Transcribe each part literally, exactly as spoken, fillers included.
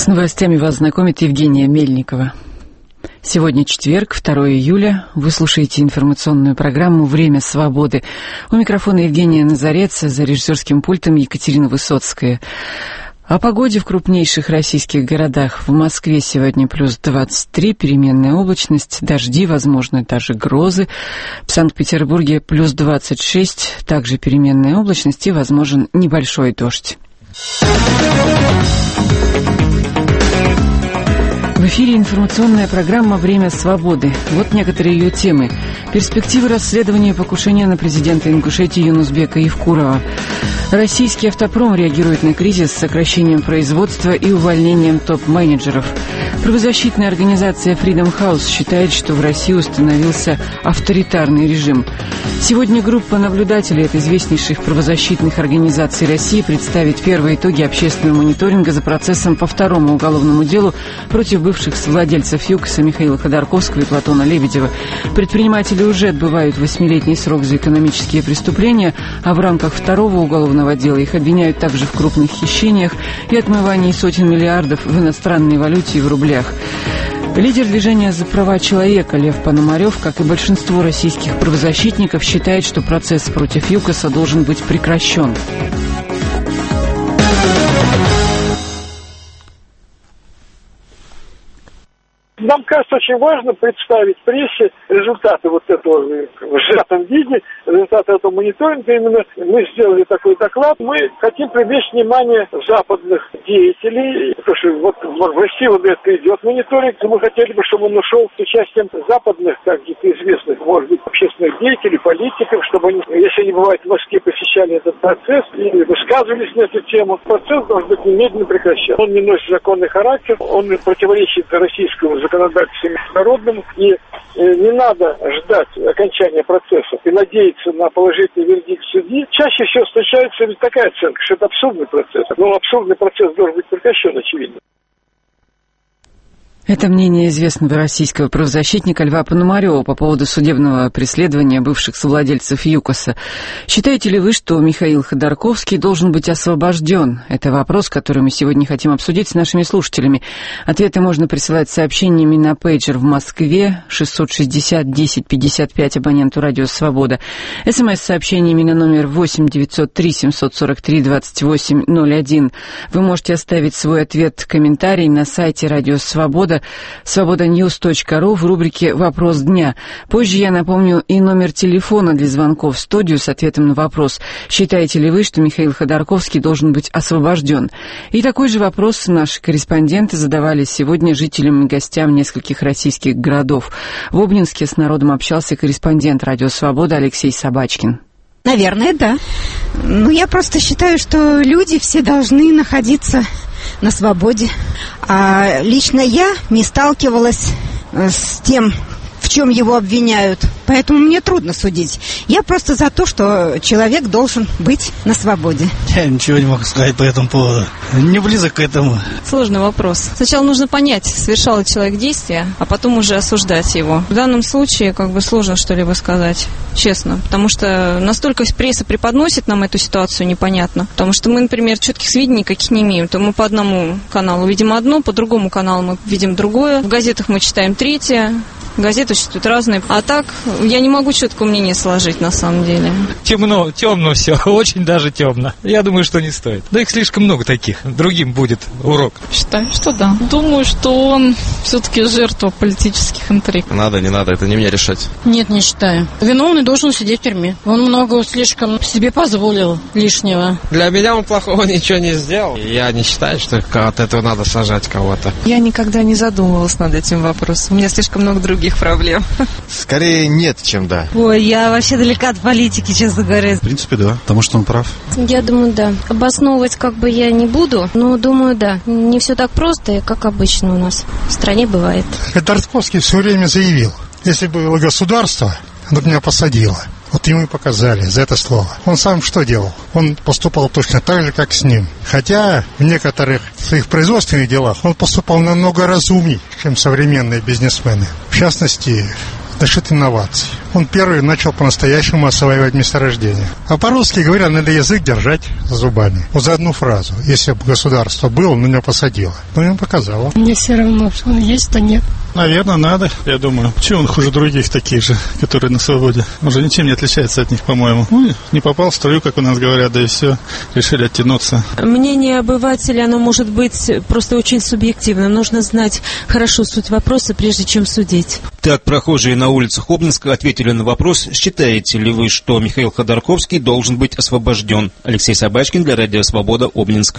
С новостями вас знакомит Евгения Мельникова. Сегодня четверг, второго июля. Вы слушаете информационную программу «Время свободы». У микрофона Евгения Назарец, за режиссерским пультом Екатерина Высоцкая. О погоде в крупнейших российских городах. В Москве сегодня плюс двадцать три, переменная облачность, дожди, возможны даже грозы. В Санкт-Петербурге плюс двадцать шесть, также переменная облачность и возможен небольшой дождь. В эфире информационная программа «Время свободы». Вот некоторые ее темы. Перспективы расследования покушения на президента Ингушетии Юнусбека Евкурова. Российский автопром реагирует на кризис с сокращением производства и увольнением топ-менеджеров. Правозащитная организация Freedom House считает, что в России установился авторитарный режим. Сегодня группа наблюдателей от известнейших правозащитных организаций России представит первые итоги общественного мониторинга за процессом по второму уголовному делу против бывших совладельцев ЮКОСа Михаила Ходорковского и Платона Лебедева. Предприниматели уже отбывают восьмилетний срок за экономические преступления, а в рамках второго уголовного дела их обвиняют также в крупных хищениях и отмывании сотен миллиардов в иностранной валюте и в рублях. Лидер движения за права человека Лев Пономарев, как и большинство российских правозащитников, считает, что процесс против ЮКОСа должен быть прекращен. Нам кажется, очень важно представить прессе результаты вот этого в сжатом виде, результаты этого мониторинга. Именно мы сделали такой доклад. Мы хотим привлечь внимание западных деятелей, потому что вот в России вот это идет мониторинг, и мы хотели бы, чтобы он ушел с участием западных, каких-то известных, может быть, общественных деятелей, политиков, чтобы они, если они бывают в Москве, посещали этот процесс и высказывались на эту тему. Процесс должен быть немедленно прекращен. Он не носит законный характер, он противоречит российскому законодательству международному, и э, не надо ждать окончания процесса и надеяться на положительный вердикт судьи. Чаще всего встречается ведь такая оценка, что это абсурдный процесс. Но абсурдный процесс должен быть прекращен, очевидно. Это мнение известного российского правозащитника Льва Пономарева по поводу судебного преследования бывших совладельцев ЮКОСа. Считаете ли вы, что Михаил Ходорковский должен быть освобожден? Это вопрос, который мы сегодня хотим обсудить с нашими слушателями. Ответы можно присылать сообщениями на пейджер в Москве шестьсот шестьдесят десять пятьдесят пять абоненту «Радио Свобода». СМС-сообщениями на номер восемь девятьсот три семьсот сорок три двадцать восемь ноль один. Вы можете оставить свой ответ, комментарий на сайте «Радио Свобода», свобода ньюс точка ру в рубрике «Вопрос дня». Позже я напомню и номер телефона для звонков в студию с ответом на вопрос: считаете ли вы, что Михаил Ходорковский должен быть освобожден? И такой же вопрос наши корреспонденты задавали сегодня жителям и гостям нескольких российских городов. В Обнинске с народом общался корреспондент «Радио Свобода» Алексей Собачкин. Наверное, да. Ну, я просто считаю, что люди все должны находиться на свободе. А лично я не сталкивалась с тем, в чем его обвиняют. Поэтому мне трудно судить. Я просто за то, что человек должен быть на свободе. Я ничего не могу сказать по этому поводу. Не близок к этому. Сложный вопрос. Сначала нужно понять, совершал ли человек действие, а потом уже осуждать его. В данном случае как бы сложно что-либо сказать, честно. Потому что настолько пресса преподносит нам эту ситуацию непонятно. Потому что мы, например, четких сведений никаких не имеем. То мы по одному каналу видим одно, по другому каналу мы видим другое. В газетах мы читаем третье. Газеты существуют разные. А так я не могу четкого мнения сложить на самом деле. Темно, темно все, очень даже темно. Я думаю, что не стоит. Да их слишком много таких. Другим будет урок. Считаю, что да. Думаю, что он все-таки жертва политических интриг. Надо, не надо, это не мне решать. Нет, не считаю. Виновный должен сидеть в тюрьме. Он много слишком себе позволил лишнего. Для меня он плохого ничего не сделал. Я не считаю, что от этого надо сажать кого-то. Я никогда не задумывалась над этим вопросом. У меня слишком много других проблем. Скорее нет, чем да. Ой, я вообще далека от политики, честно говоря. В принципе, да, потому что он прав. Я думаю, да. Обосновывать как бы я не буду, но думаю, да. Не все так просто, как обычно у нас в стране бывает. Ходорковский все время заявил, если бы было государство, оно бы меня посадило. Вот ему и показали за это слово. Он сам что делал? Он поступал точно так же, как с ним. Хотя в некоторых своих производственных делах он поступал намного разумнее, чем современные бизнесмены. В частности, за счет инноваций. Он первый начал по-настоящему осваивать месторождения. А по-русски говоря, надо язык держать за зубами. Вот за одну фразу. Если бы государство было, он меня посадило. Но ему показало. Мне все равно, что он есть, то нет. Наверное, надо, я думаю. Почему он хуже других таких же, которые на свободе? Он же ничем не отличается от них, по-моему. Ну, не попал в струю, как у нас говорят, да и все. Решили оттянуться. Мнение обывателя, оно может быть просто очень субъективным. Нужно знать хорошо суть вопроса, прежде чем судить. Так прохожие на улицах Обнинска ответили на вопрос, считаете ли вы, что Михаил Ходорковский должен быть освобожден. Алексей Собачкин для Радио Свобода, Обнинск.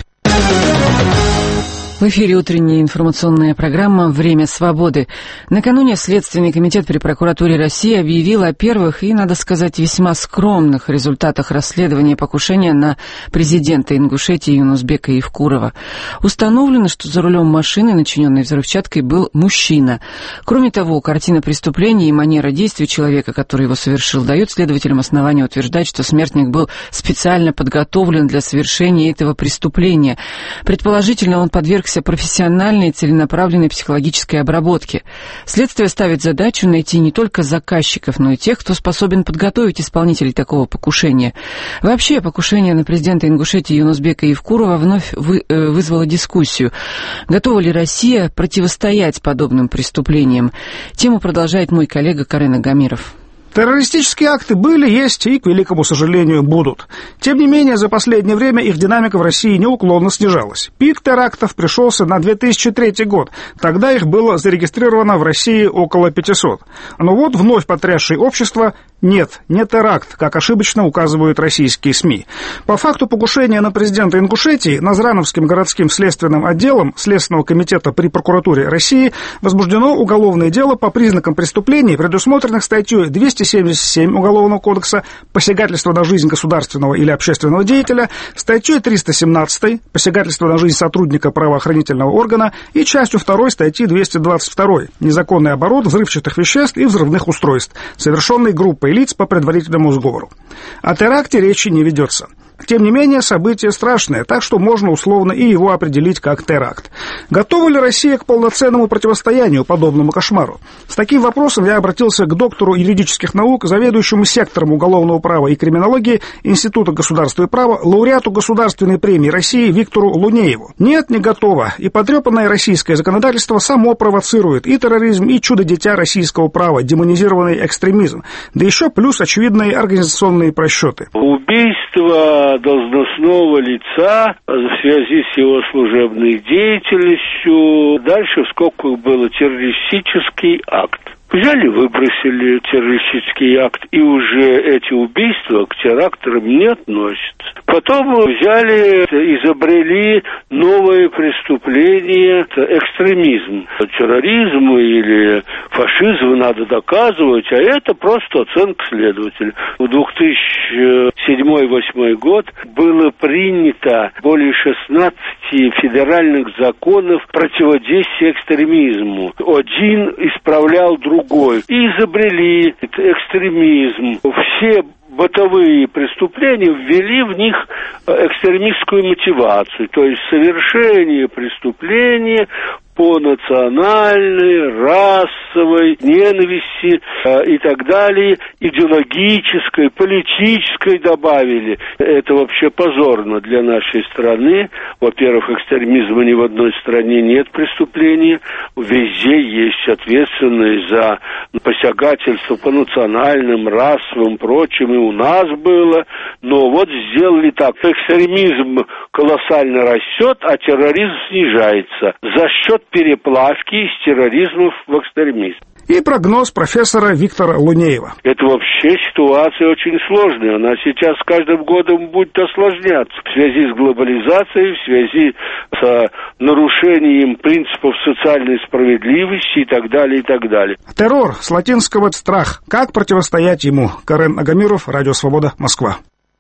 В эфире утренняя информационная программа «Время свободы». Накануне Следственный комитет при прокуратуре России объявил о первых и, надо сказать, весьма скромных результатах расследования покушения на президента Ингушетии Юнусбека Евкурова. Установлено, что за рулем машины, начиненной взрывчаткой, был мужчина. Кроме того, картина преступления и манера действий человека, который его совершил, дает следователям основания утверждать, что смертник был специально подготовлен для совершения этого преступления. Предположительно, он подвергся профессиональной и целенаправленной психологической обработке. Следствие ставит задачу найти не только заказчиков, но и тех, кто способен подготовить исполнителей такого покушения. Вообще, покушение на президента Ингушетии Юнусбека Евкурова вновь вы, э, вызвало дискуссию. Готова ли Россия противостоять подобным преступлениям? Тему продолжает мой коллега Карен Агамиров. Террористические акты были, есть и, к великому сожалению, будут. Тем не менее, за последнее время их динамика в России неуклонно снижалась. Пик терактов пришелся на две тысячи третий год. Тогда их было зарегистрировано в России около пятисот. Но вот вновь потрясшее общество нет, не теракт, как ошибочно указывают российские СМИ. По факту покушения на президента Ингушетии Назрановским городским следственным отделом Следственного комитета при прокуратуре России возбуждено уголовное дело по признакам преступлений, предусмотренных статьей двести семьдесят семь Уголовного кодекса «Посягательство на жизнь государственного или общественного деятеля», статьей триста семнадцать «Посягательство на жизнь сотрудника правоохранительного органа» и частью второй статьи двести двадцать два «Незаконный оборот взрывчатых веществ и взрывных устройств», совершенный группой лиц по предварительному сговору. О теракте речи не ведется. Тем не менее, событие страшное, так что можно условно и его определить как теракт. Готова ли Россия к полноценному противостоянию подобному кошмару? С таким вопросом я обратился к доктору юридических наук, заведующему сектором уголовного права и криминологии Института государства и права, лауреату Государственной премии России Виктору Лунееву. Нет, не готово. И потрепанное российское законодательство само провоцирует и терроризм, и чудо-дитя российского права, демонизированный экстремизм. Да еще плюс очевидные организационные просчеты. Убийство должностного лица в связи с его служебной деятельностью. Дальше в скобках было террористический акт. Взяли, выбросили террористический акт, и уже эти убийства к терактам не относятся. Потом взяли, изобрели новое преступление, экстремизм. Терроризм или фашизм надо доказывать, а это просто оценка следователя. В две тысячи седьмой — две тысячи восьмой год было принято более шестнадцати федеральных законов противодействия экстремизму. Один исправлял другой. И изобрели экстремизм. Все бытовые преступления ввели в них экстремистскую мотивацию, то есть совершение преступления по национальной, расовой ненависти э, и так далее, идеологической, политической добавили. Это вообще позорно для нашей страны. Во-первых, экстремизма ни в одной стране нет преступления. Везде есть ответственные за посягательство по национальным, расовым, прочим, и у нас было. Но вот сделали так. Экстремизм колоссально растет, а терроризм снижается за счет переплавки из терроризма в экстремизм. И прогноз профессора Виктора Лунеева. Это вообще ситуация очень сложная. Она сейчас с каждым годом будет осложняться в связи с глобализацией, в связи с нарушением принципов социальной справедливости и так далее, и так далее. Террор с латинского «страх». Как противостоять ему? Карен Агамиров, Радио Свобода, Москва.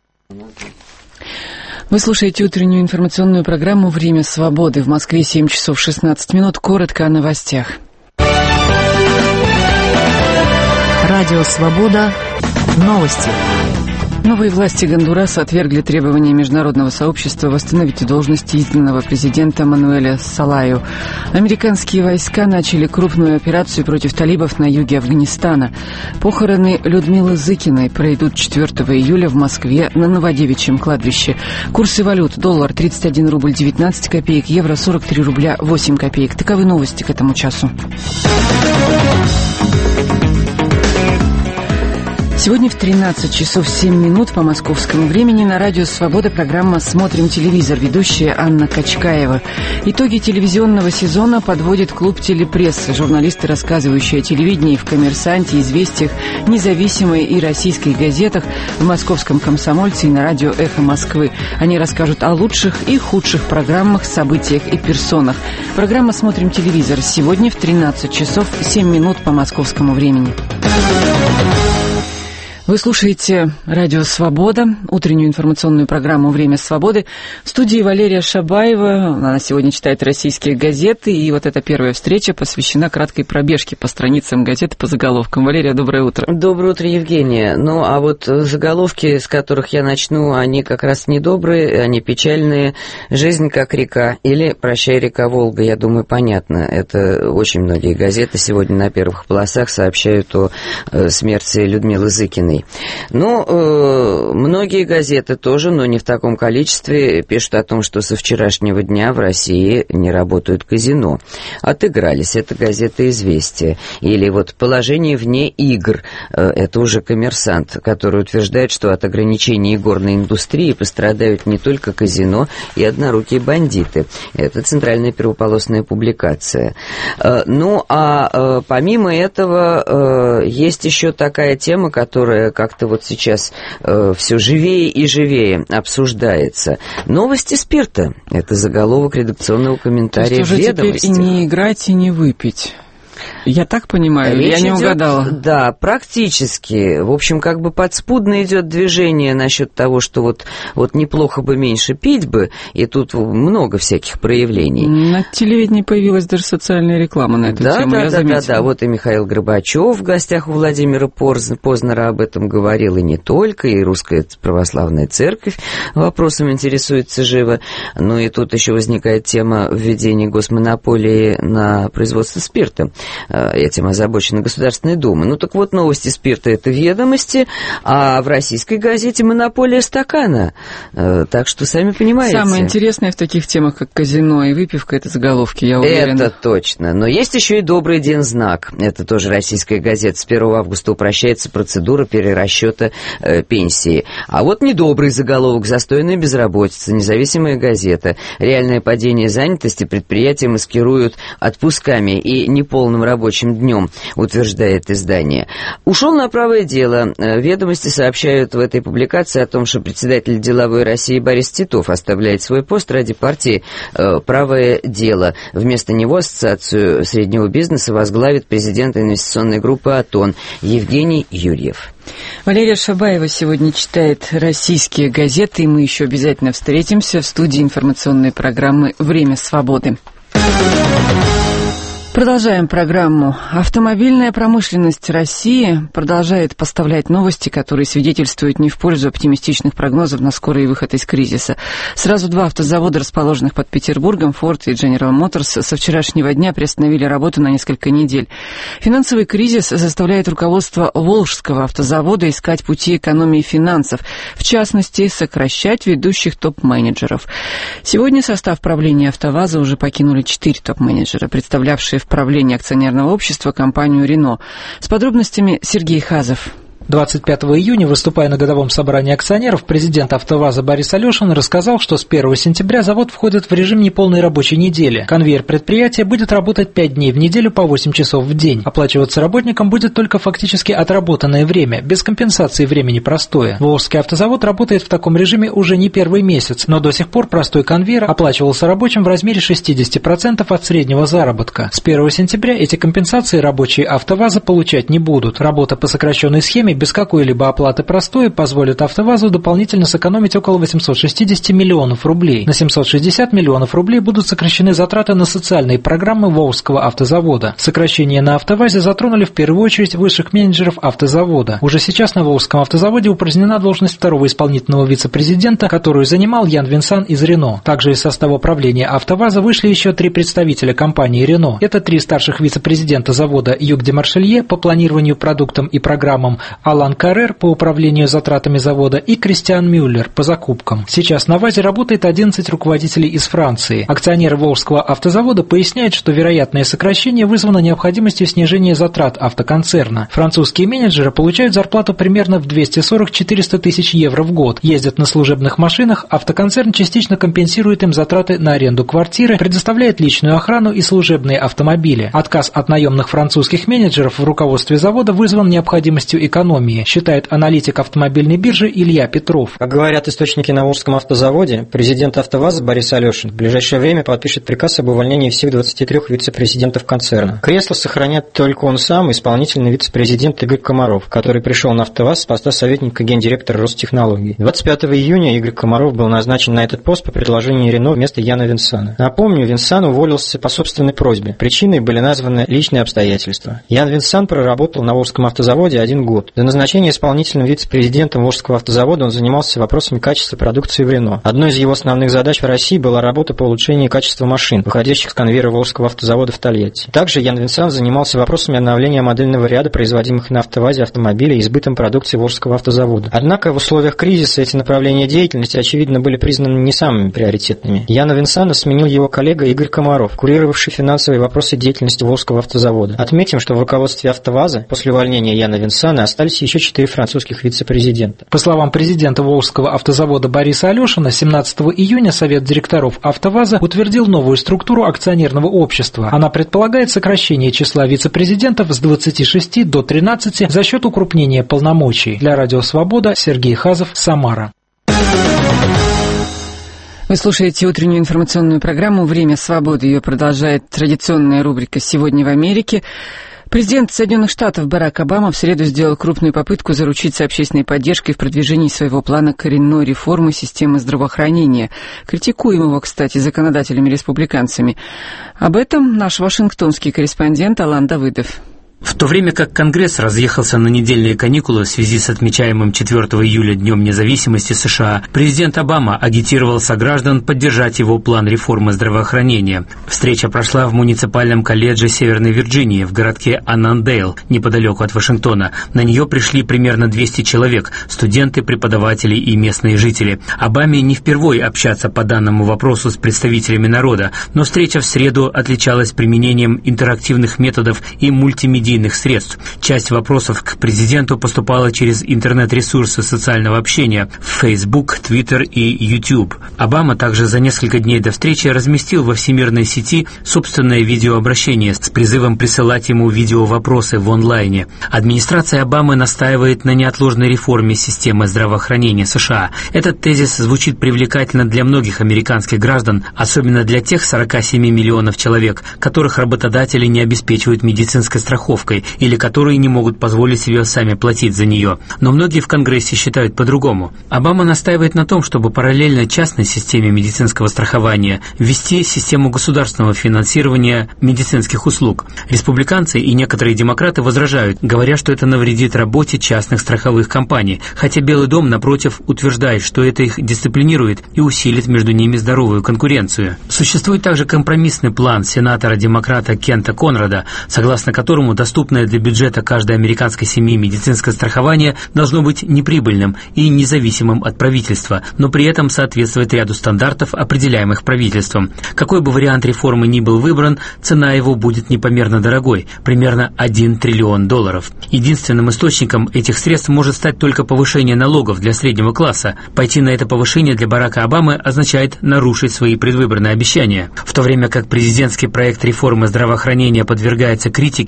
Вы слушаете утреннюю информационную программу «Время свободы». В Москве семь часов шестнадцать минут. Коротко о новостях. Радио Свобода. Новости. Ну Новые власти Гондураса отвергли требования международного сообщества восстановить в должности изгнанного президента Мануэля Салаю. Американские войска начали крупную операцию против талибов на юге Афганистана. Похороны Людмилы Зыкиной пройдут четвёртого июля в Москве на Новодевичьем кладбище. Курсы валют: доллар тридцать один рубль девятнадцать копеек, евро сорок три рубля восемь копеек. Таковы новости к этому часу. Сегодня в тринадцать часов семь минут по московскому времени на радио «Свобода» программа «Смотрим телевизор». Ведущая Анна Качкаева. Итоги телевизионного сезона подводит клуб телепрессы. Журналисты, рассказывающие о телевидении в «Коммерсанте», «Известиях», «Независимой» и российских газетах, в «Московском комсомольце» и на радио «Эхо Москвы». Они расскажут о лучших и худших программах, событиях и персонах. Программа «Смотрим телевизор» сегодня в тринадцать часов семь минут по московскому времени. Вы слушаете радио «Свобода», утреннюю информационную программу «Время свободы». В студии Валерия Шабаева. Она сегодня читает российские газеты. И вот эта первая встреча посвящена краткой пробежке по страницам газеты, по заголовкам. Валерия, доброе утро. Доброе утро, Евгения. Ну, а вот заголовки, с которых я начну, они как раз недобрые, они печальные. «Жизнь как река» или «Прощай, река Волга». Я думаю, понятно. Это очень многие газеты сегодня на первых полосах сообщают о смерти Людмилы Зыкиной. Ну, э, многие газеты тоже, но не в таком количестве, пишут о том, что со вчерашнего дня в России не работают казино. Отыгрались. Это газета «Известия». Или вот «Положение вне игр». Э, это уже «Коммерсант», который утверждает, что от ограничений игорной индустрии пострадают не только казино и однорукие бандиты. Это центральная первополосная публикация. Э, ну, а э, помимо этого э, есть еще такая тема, которая как-то вот сейчас э, все живее и живее обсуждается. Новости спирта. Это заголовок редакционного комментария «Ведомости». То есть уже теперь и не играть, и не выпить. Я так понимаю, Речь я не идет, угадала. Да, практически. В общем, как бы подспудно идет движение насчет того, что вот, вот неплохо бы меньше пить бы, и тут много всяких проявлений. На телевидении появилась даже социальная реклама на эту да, тему, да, я да, заметила. да, да. Вот и Михаил Горбачев в гостях у Владимира Познера об этом говорил, и не только, и Русская Православная Церковь вопросом интересуется живо. Ну и тут еще возникает тема введения госмонополии на производство спирта. Этим озабочена Государственная Дума. Ну так вот, новости спирта — это «Ведомости», а в российской газете «Монополия стакана». Так что, сами понимаете. Самое интересное в таких темах, как казино и выпивка, это заголовки, я уверена. Это точно. Но есть еще и «Добрый день, знак». Это тоже российская газета. С первого августа упрощается процедура перерасчета э, пенсии. А вот недобрый заголовок: «Застойная безработица», независимая газета. Реальное падение занятости предприятия маскируют отпусками и неполным рабочим днем, утверждает издание. Ушел на правое дело. «Ведомости» сообщают в этой публикации о том, что председатель «Деловой России» Борис Титов оставляет свой пост ради партии э, «Правое дело». Вместо него ассоциацию среднего бизнеса возглавит президент инвестиционной группы «Атон» Евгений Юрьев. Валерия Шабаева сегодня читает российские газеты, и мы еще обязательно встретимся в студии информационной программы «Время свободы». Продолжаем программу. Автомобильная промышленность России продолжает поставлять новости, которые свидетельствуют не в пользу оптимистичных прогнозов на скорый выход из кризиса. Сразу два автозавода, расположенных под Петербургом, Ford и General Motors, со вчерашнего дня приостановили работу на несколько недель. Финансовый кризис заставляет руководство Волжского автозавода искать пути экономии финансов, в частности, сокращать ведущих топ-менеджеров. Сегодня состав правления «АвтоВАЗа» уже покинули четыре топ-менеджера, представлявшие в правлении акционерного общества компанию «Рено». С подробностями Сергей Хазов. двадцать пятого июня, выступая на годовом собрании акционеров, президент «АвтоВАЗа» Борис Алешин рассказал, что с первого сентября завод входит в режим неполной рабочей недели. Конвейер предприятия будет работать пять дней в неделю по восемь часов в день. Оплачиваться работникам будет только фактически отработанное время, без компенсации времени простоя. Волжский автозавод работает в таком режиме уже не первый месяц, но до сих пор простой конвейер оплачивался рабочим в размере шестьдесят процентов от среднего заработка. С первого сентября эти компенсации рабочие «АвтоВАЗа» получать не будут. Работа по сокращенной схеме без какой-либо оплаты простой позволит АвтоВАЗу дополнительно сэкономить около восемьсот шестьдесят миллионов рублей. На семьсот шестьдесят миллионов рублей будут сокращены затраты на социальные программы Волжского автозавода. Сокращения на АвтоВАЗе затронули в первую очередь высших менеджеров автозавода. Уже сейчас на Волжском автозаводе упразднена должность второго исполнительного вице-президента, которую занимал Ян Винсан из Рено. Также из состава правления АвтоВАЗа вышли еще три представителя компании Рено. Это три старших вице-президента завода Юг де Маршелье по планированию продуктам и программам, Алан Каррер по управлению затратами завода и Кристиан Мюллер по закупкам. Сейчас на ВАЗе работает одиннадцать руководителей из Франции. Акционеры Волжского автозавода поясняют, что вероятное сокращение вызвано необходимостью снижения затрат автоконцерна. Французские менеджеры получают зарплату примерно в двести сорок - четыреста тысяч евро в год, ездят на служебных машинах, автоконцерн частично компенсирует им затраты на аренду квартиры, предоставляет личную охрану и служебные автомобили. Отказ от наемных французских менеджеров в руководстве завода вызван необходимостью экономии, считает аналитик автомобильной биржи Илья Петров. Как говорят источники на Волжском автозаводе, президент АвтоВАЗа Борис Алешин в ближайшее время подпишет приказ об увольнении всех двадцати трёх вице-президентов концерна. Кресло сохранят только он сам, исполнительный вице-президент Игорь Комаров, который пришел на АвтоВАЗ с поста советника гендиректора Ростехнологий. двадцать пятого июня Игорь Комаров был назначен на этот пост по предложению Рено вместо Яна Винсана. Напомню, Винсан уволился по собственной просьбе. Причиной были названы личные обстоятельства. Ян Винсан проработал на Волжском автозаводе один год. До назначения исполнительным вице-президентом Волжского автозавода он занимался вопросами качества продукции в Рено. Одной из его основных задач в России была работа по улучшению качества машин, выходящих с конвейера Волжского автозавода в Тольятти. Также Ян Винсан занимался вопросами обновления модельного ряда производимых на АвтоВАЗе автомобилей и избытом продукции Волжского автозавода. Однако в условиях кризиса эти направления деятельности, очевидно, были признаны не самыми приоритетными. Яна Винсана сменил его коллега Игорь Комаров, курировавший финансовые вопросы деятельности Волжского автозавода. Отметим, что в руководстве АвтоВАЗа после увольнения Яна Винсана остались еще четыре французских вице-президента. По словам президента Волжского автозавода Бориса Алешина, семнадцатого июня Совет директоров АвтоВАЗа утвердил новую структуру акционерного общества. Она предполагает сокращение числа вице-президентов с двадцати шести до тринадцати за счет укрупнения полномочий. Для Радио Свобода Сергей Хазов, Самара. Вы слушаете утреннюю информационную программу «Время свободы». Ее продолжает традиционная рубрика «Сегодня в Америке». Президент Соединенных Штатов Барак Обама в среду сделал крупную попытку заручиться общественной поддержкой в продвижении своего плана коренной реформы системы здравоохранения, критикуемого, кстати, законодателями-республиканцами. Об этом наш вашингтонский корреспондент Алан Давыдов. В то время как Конгресс разъехался на недельные каникулы в связи с отмечаемым четвёртого июля Днем независимости США, президент Обама агитировал сограждан поддержать его план реформы здравоохранения. Встреча прошла в муниципальном колледже Северной Вирджинии в городке Аннандейл, неподалеку от Вашингтона. На нее пришли примерно двести человек – студенты, преподаватели и местные жители. Обаме не впервой общаться по данному вопросу с представителями народа, но встреча в среду отличалась применением интерактивных методов и мультимедийных средств. Часть вопросов к президенту поступала через интернет-ресурсы социального общения в Facebook, Twitter и YouTube. Обама также за несколько дней до встречи разместил во всемирной сети собственное видеообращение с призывом присылать ему видеовопросы в онлайне. Администрация Обамы настаивает на неотложной реформе системы здравоохранения США. Этот тезис звучит привлекательно для многих американских граждан, особенно для тех сорока семи миллионов человек, которых работодатели не обеспечивают медицинской страховкой или которые не могут позволить себе сами платить за нее. Но многие в Конгрессе считают по-другому. Обама настаивает на том, чтобы параллельно частной системе медицинского страхования ввести систему государственного финансирования медицинских услуг. Республиканцы и некоторые демократы возражают, говоря, что это навредит работе частных страховых компаний, хотя Белый дом, напротив, утверждает, что это их дисциплинирует и усилит между ними здоровую конкуренцию. Существует также компромиссный план сенатора-демократа Кента Конрада, согласно которому доступное для бюджета каждой американской семьи медицинское страхование должно быть неприбыльным и независимым от правительства, но при этом соответствовать ряду стандартов, определяемых правительством. Какой бы вариант реформы ни был выбран, цена его будет непомерно дорогой, примерно один триллион долларов. Единственным источником этих средств может стать только повышение налогов для среднего класса. Пойти на это повышение для Барака Обамы означает нарушить свои предвыборные обещания. В то время как президентский проект реформы здравоохранения подвергается критике на капиталистическом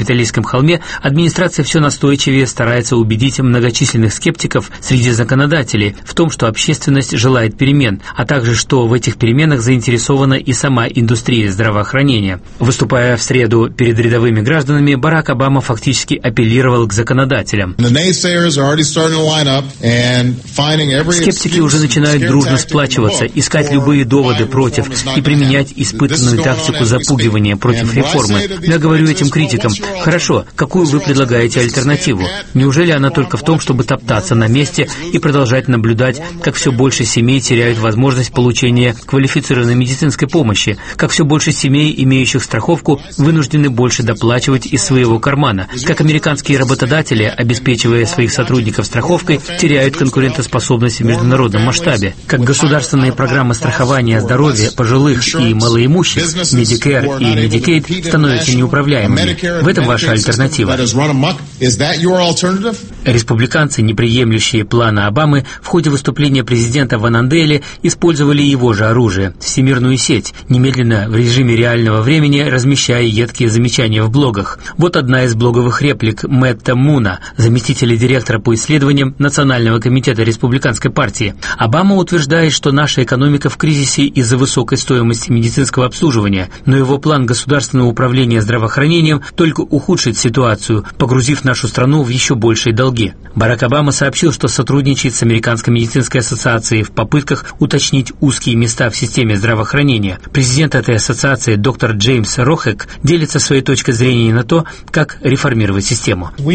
капиталистском холме администрация все настойчивее старается убедить многочисленных скептиков среди законодателей в том, что общественность желает перемен, а также что в этих переменах заинтересована и сама индустрия здравоохранения. Выступая в среду перед рядовыми гражданами, Барак Обама фактически апеллировал к законодателям. Скептики уже начинают дружно сплачиваться, искать любые доводы против и применять испытанную тактику запугивания против реформы. Я говорю этим критикам: хорошо, какую вы предлагаете альтернативу? Неужели она только в том, чтобы топтаться на месте и продолжать наблюдать, как все больше семей теряют возможность получения квалифицированной медицинской помощи, как все больше семей, имеющих страховку, вынуждены больше доплачивать из своего кармана, как американские работодатели, обеспечивая своих сотрудников страховкой, теряют конкурентоспособность в международном масштабе, как государственные программы страхования здоровья пожилых и малоимущих, Medicare и Medicaid, становятся неуправляемыми. В этом ваша альтернатива. Республиканцы, не приемлющие плана Обамы, в ходе выступления президента в Аннанделе использовали его же оружие – всемирную сеть, немедленно в режиме реального времени размещая едкие замечания в блогах. Вот одна из блоговых реплик Мэтта Муна, заместителя директора по исследованиям Национального комитета Республиканской партии. Обама утверждает, что наша экономика в кризисе из-за высокой стоимости медицинского обслуживания, но его план государственного управления здравоохранением только ухудшит ситуацию, погрузив нашу страну в еще большие долги. Барак Обама сообщил, что сотрудничает с Американской медицинской ассоциацией в попытках уточнить узкие места в системе здравоохранения. Президент этой ассоциации доктор Джеймс Рохек делится своей точкой зрения на то, как реформировать систему. Мы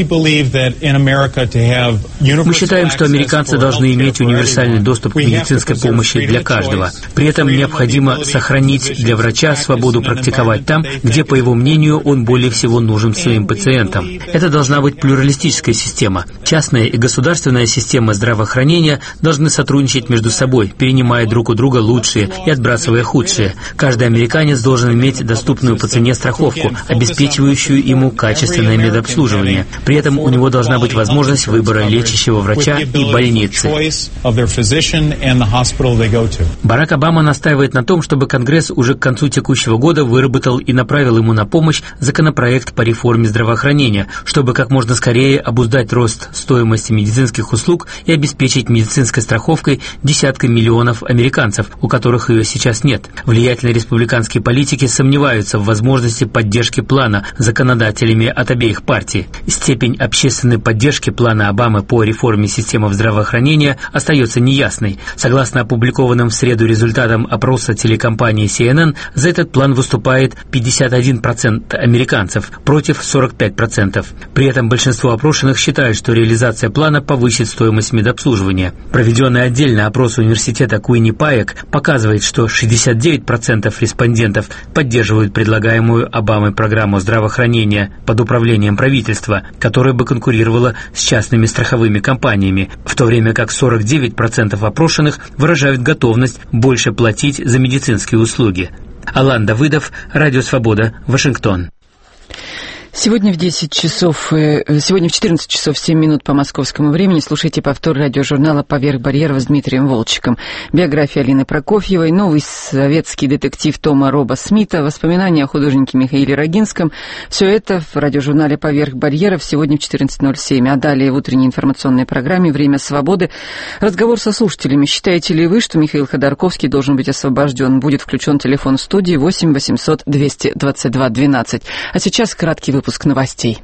считаем, что американцы должны иметь универсальный доступ к медицинской помощи для каждого. При этом необходимо сохранить для врача свободу практиковать там, где, по его мнению, он более всего нужен своим пациентам. Это должна быть плюралистическая система. Частная и государственная система здравоохранения должны сотрудничать между собой, перенимая друг у друга лучшие и отбрасывая худшие. Каждый американец должен иметь доступную по цене страховку, обеспечивающую ему качественное медобслуживание. При этом у него должна быть возможность выбора лечащего врача и больницы. Барак Обама настаивает на том, чтобы Конгресс уже к концу текущего года выработал и направил ему на помощь законопроект по реформе здравоохранения, чтобы как можно скорее обуздать рост стоимости медицинских услуг и обеспечить медицинской страховкой десятки миллионов американцев, у которых ее сейчас нет. Влиятельные республиканские политики сомневаются в возможности поддержки плана законодателями от обеих партий. Степень общественной поддержки плана Обамы по реформе системы здравоохранения остается неясной. Согласно опубликованным в среду результатам опроса телекомпании си эн эн, за этот план выступает пятьдесят один процент американцев против сорок пять процентов. При этом большинство опрошенных считают, что реализация плана повысит стоимость медобслуживания. Проведенный отдельно опрос университета Куиннипаек показывает, что шестьдесят девять процентов респондентов поддерживают предлагаемую Обамой программу здравоохранения под управлением правительства, которая бы конкурировала с частными страховыми компаниями, в то время как сорок девять процентов опрошенных выражают готовность больше платить за медицинские услуги. Алан Давыдов, Радио Свобода, Вашингтон. Сегодня в десять часов, сегодня в четырнадцать часов семь минут по московскому времени слушайте повтор радиожурнала «Поверх барьеров» с Дмитрием Волчиком. Биография Алины Прокофьевой, новый советский детектив Тома Роба Смита, воспоминания о художнике Михаиле Рогинском. Все это в радиожурнале «Поверх барьеров» сегодня в четырнадцать ноль семь. А далее в утренней информационной программе «Время свободы» разговор со слушателями. Считаете ли вы, что Михаил Ходорковский должен быть освобожден? Будет включен телефон в студии восемь восемьсот двести двадцать два двенадцать. А сейчас краткий выпуск. Выпуск новостей.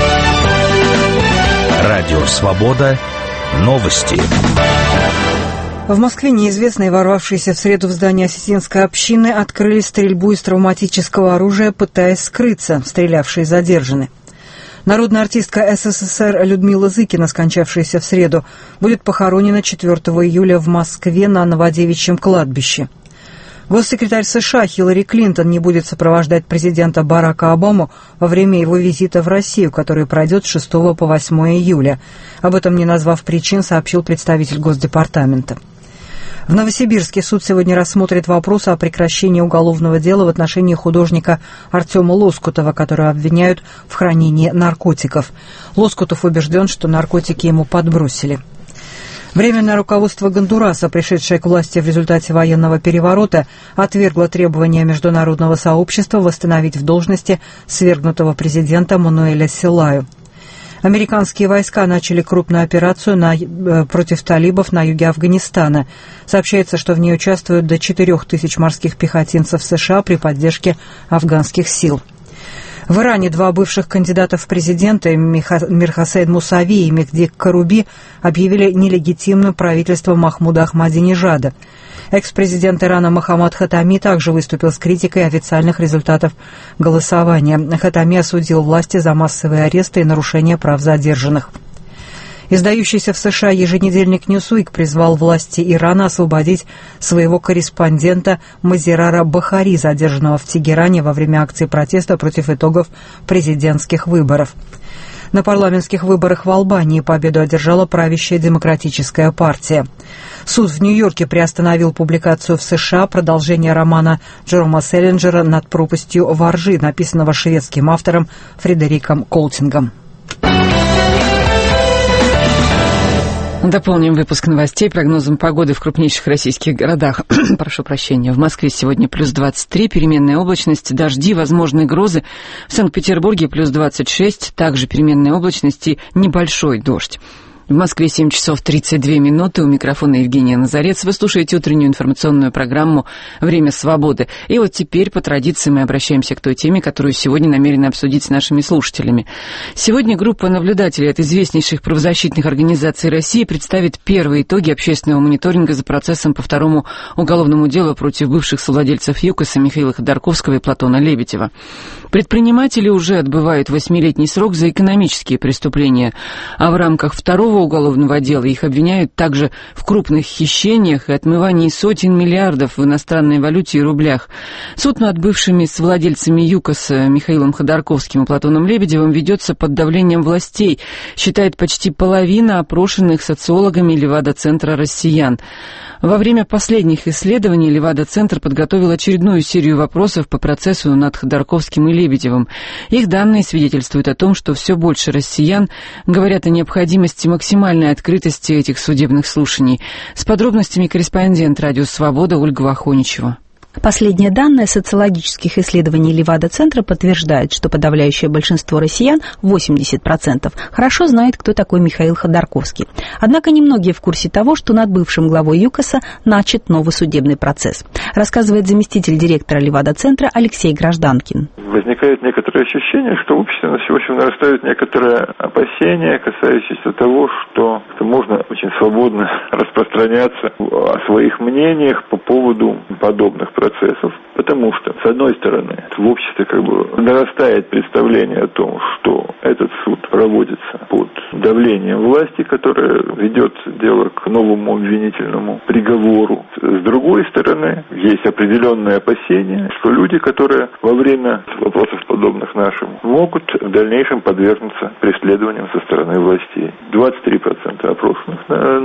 Радио «Свобода». Новости. В Москве неизвестные, ворвавшиеся в среду в здание осетинской общины, открыли стрельбу из травматического оружия, пытаясь скрыться. Стрелявшие задержаны. Народная артистка эс эс эс эр Людмила Зыкина, скончавшаяся в среду, будет похоронена четвёртого июля в Москве на Новодевичьем кладбище. Госсекретарь США Хиллари Клинтон не будет сопровождать президента Барака Обаму во время его визита в Россию, который пройдет с шестого по восьмое июля. Об этом, не назвав причин, сообщил представитель Госдепартамента. В Новосибирске суд сегодня рассмотрит вопрос о прекращении уголовного дела в отношении художника Артема Лоскутова, которого обвиняют в хранении наркотиков. Лоскутов убежден, что наркотики ему подбросили. Временное руководство Гондураса, пришедшее к власти в результате военного переворота, отвергло требования международного сообщества восстановить в должности свергнутого президента Мануэля Селаю. Американские войска начали крупную операцию на, э, против талибов на юге Афганистана. Сообщается, что в ней участвуют до четырех тысяч морских пехотинцев США при поддержке афганских сил. В Иране два бывших кандидата в президенты, Мир Хосейн Мусави и Мехди Каруби, объявили нелегитимным правительство Махмуда Ахмадинежада. Экс-президент Ирана Мохаммад Хатами также выступил с критикой официальных результатов голосования. Хатами осудил власти за массовые аресты и нарушение прав задержанных. Издающийся в США еженедельник «Ньюсуик» призвал власти Ирана освободить своего корреспондента Мазерара Бахари, задержанного в Тегеране во время акции протеста против итогов президентских выборов. На парламентских выборах в Албании победу одержала правящая демократическая партия. Суд в Нью-Йорке приостановил публикацию в США продолжения романа Джерома Селлинджера «Над пропастью во ржи», написанного шведским автором Фредериком Колтингом. Дополним выпуск новостей прогнозом погоды в крупнейших российских городах. Прошу прощения. В Москве сегодня плюс двадцать три, переменная облачность, дожди, возможны грозы. В Санкт-Петербурге плюс двадцать шесть, также переменная облачность и небольшой дождь. В Москве семь часов тридцать две минуты. У микрофона Евгения Назарец. Вы слушаете утреннюю информационную программу «Время свободы». И вот теперь, по традиции, мы обращаемся к той теме, которую сегодня намерены обсудить с нашими слушателями. Сегодня группа наблюдателей от известнейших правозащитных организаций России представит первые итоги общественного мониторинга за процессом по второму уголовному делу против бывших совладельцев ЮКОСа Михаила Ходорковского и Платона Лебедева. Предприниматели уже отбывают восьмилетний срок за экономические преступления, а в рамках второго уголовного дела их обвиняют также в крупных хищениях и отмывании сотен миллиардов в иностранной валюте и рублях. Суд над бывшими совладельцами ЮКОСа Михаилом Ходорковским и Платоном Лебедевым ведется под давлением властей, считает почти половина опрошенных социологами Левада-центра россиян. Во время последних исследований Левада-центр подготовил очередную серию вопросов по процессу над Ходорковским и Лебедевым. Их данные свидетельствуют о том, что все больше россиян говорят о необходимости максимальной открытости этих судебных слушаний. С подробностями корреспондент «Радио Свобода» Ольга Вахоничева. Последние данные социологических исследований Левада-центра подтверждают, что подавляющее большинство россиян, восемьдесят процентов, хорошо знает, кто такой Михаил Ходорковский. Однако немногие в курсе того, что над бывшим главой ЮКОСа начат новый судебный процесс. Рассказывает заместитель директора Левада-центра Алексей Гражданкин. Возникает некоторое ощущение, что в обществе на сегодня нарастают некоторые опасения, касающиеся того, что можно очень свободно распространяться о своих мнениях по поводу подобных процессов, потому что, с одной стороны, в обществе как бы нарастает представление о том, что этот суд проводится под давлением власти, которая ведет дело к новому обвинительному приговору. С другой стороны, есть определенные опасения, что люди, которые во время вопросов подобных нашим, могут в дальнейшем подвергнуться преследованиям со стороны властей. двадцать три процента опрошенных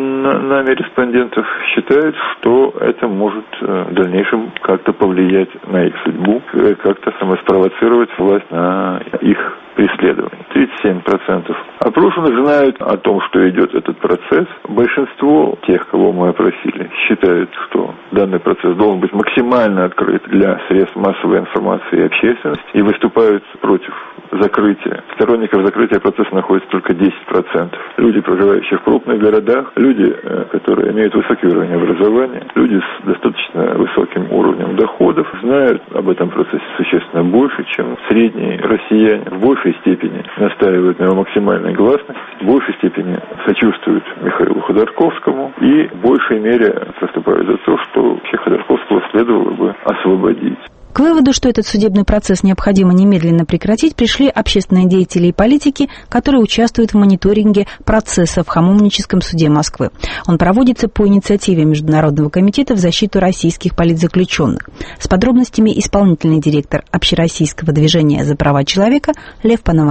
нами респондентов считают, что это может в дальнейшем как-то повлиять на их судьбу, как-то самоспровоцировать власть на их преследование. тридцать семь процентов опрошенных знают о том, что идет этот процесс. Большинство тех, кого мы опросили, считают, что данный процесс должен быть максимально открыт для средств массовой информации и общественности и выступают против закрытия. Сторонников закрытия процесса находится только десять процентов. Люди, проживающие в крупных городах, люди, которые имеют высокий уровень образования, люди с достаточно высоким уровнем доходов, знают об этом процессе существенно больше, чем средние россияне. В большей степени настаивают на его максимальной гласности, в большей степени сочувствуют Михаилу Ходорковскому и в большей мере выступают за то, что Ходорковского следовало бы освободить. К выводу, что этот судебный процесс необходимо немедленно прекратить, пришли общественные деятели и политики, которые участвуют в мониторинге процесса в Хамовническом суде Москвы. Он проводится по инициативе Международного комитета в защиту российских политзаключенных. С подробностями исполнительный директор Общероссийского движения за права человека Лев Пономарев.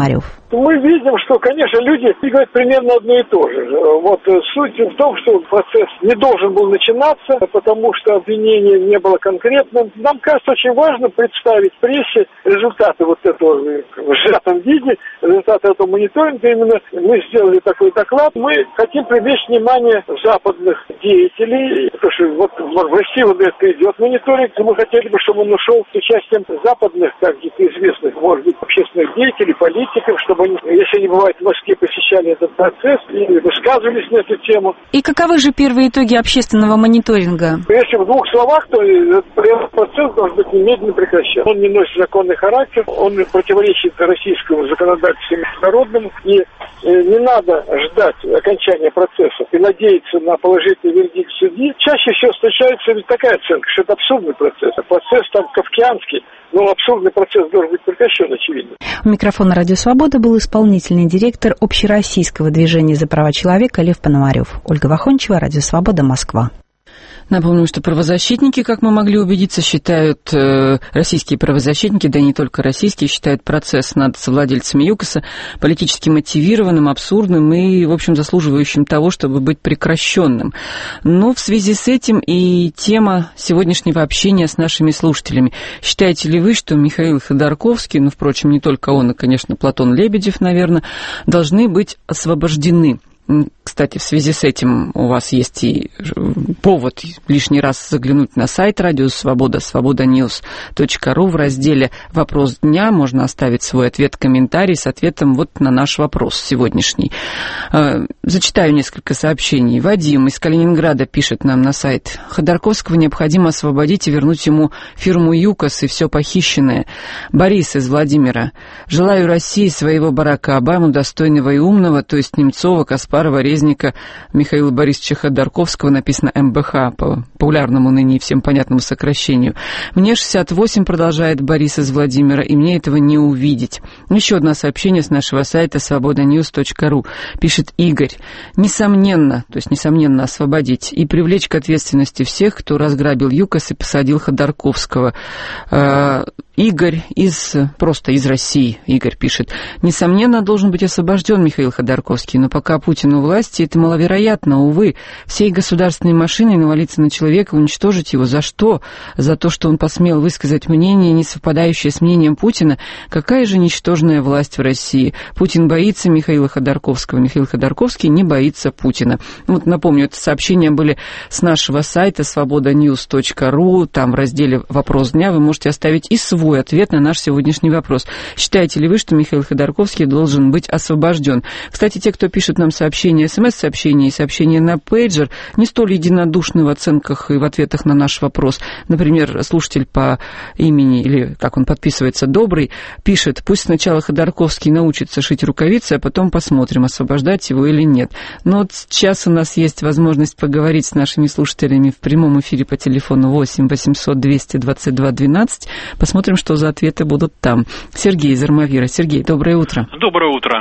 Мы видим, что, конечно, люди говорят примерно одно и то же. Вот суть в том, что процесс не должен был начинаться, потому что обвинение не было конкретным. Нам кажется, очень важно представить прессе результаты вот этого в сжатом виде, результаты этого мониторинга. Именно мы сделали такой доклад. Мы хотим привлечь внимание западных деятелей, потому что вот в России вот это идет мониторинг, и мы хотели бы, чтобы он ушел с участием западных, каких-то известных, может быть, общественных деятелей, политиков, чтобы они, если они бывают в Москве, посещали этот процесс и высказывались на эту тему. И каковы же первые итоги общественного мониторинга? Если в двух словах, то этот процесс должен быть немедленно прекращен. Он не носит законный характер, он противоречит российскому законодательству международному, и не надо ждать окончания процесса и надеяться на положительный вердикт судьи. Чаще всего встречается ведь такая оценка, что это абсурдный процесс. Процесс там кафкианский, но абсурдный процесс должен быть прекращен, очевидно. У микрофона «Радио Свобода» был исполнительный директор общероссийского движения за права человека Лев Пономарев. Ольга Вахончева, «Радио Свобода», Москва. Напомню, что правозащитники, как мы могли убедиться, считают, э, российские правозащитники, да и не только российские, считают процесс над совладельцами ЮКОСа политически мотивированным, абсурдным и, в общем, заслуживающим того, чтобы быть прекращенным. Но в связи с этим и тема сегодняшнего общения с нашими слушателями. Считаете ли вы, что Михаил Ходорковский, ну, впрочем, не только он, и, конечно, Платон Лебедев, наверное, должны быть освобождены? Кстати, в связи с этим у вас есть и повод лишний раз заглянуть на сайт Радио Свобода, свобода ньюс точка ру. В разделе «Вопрос дня» можно оставить свой ответ, комментарий с ответом вот на наш вопрос сегодняшний. Зачитаю несколько сообщений. Вадим из Калининграда пишет нам на сайт: Ходорковского необходимо освободить и вернуть ему фирму ЮКОС и все похищенное. Борис из Владимира: желаю России своего Барака Обаму, достойного и умного, то есть Немцова, Каспарова, Резника, Михаила Борисовича Ходорковского, написано эм бэ ха по популярному ныне всем понятному сокращению. Мне шестьдесят восемь, продолжает Борис из Владимира, и мне этого не увидеть. Еще одно сообщение с нашего сайта свобода ньюс точка ру. Пишет Игорь: несомненно, то есть несомненно освободить и привлечь к ответственности всех, кто разграбил ЮКОС и посадил Ходорковского. Игорь из, просто из России, Игорь пишет: несомненно, должен быть освобожден Михаил Ходорковский, но пока Путин у власти, это маловероятно, увы. Всей государственной машиной навалиться на человека, уничтожить его. За что? За то, что он посмел высказать мнение, не совпадающее с мнением Путина? Какая же ничтожная власть в России? Путин боится Михаила Ходорковского, Михаил Ходорковский не боится Путина. Вот напомню, это сообщения были с нашего сайта свобода ньюс точка ру, там в разделе «Вопрос дня» вы можете оставить и свой ответ на наш сегодняшний вопрос. Считаете ли вы, что Михаил Ходорковский должен быть освобожден? Кстати, те, кто пишет нам сообщения, смс-сообщения и сообщения на пейджер, не столь единодушны в оценках и в ответах на наш вопрос. Например, слушатель по имени, или как он подписывается, Добрый, пишет: пусть сначала Ходорковский научится шить рукавицы, а потом посмотрим, освобождать его или нет. Но вот сейчас у нас есть возможность поговорить с нашими слушателями в прямом эфире по телефону восемь восемьсот двести двадцать два двенадцать. Посмотрим, что за ответы будут там. Сергей из Армавира. Сергей, доброе утро. Доброе утро.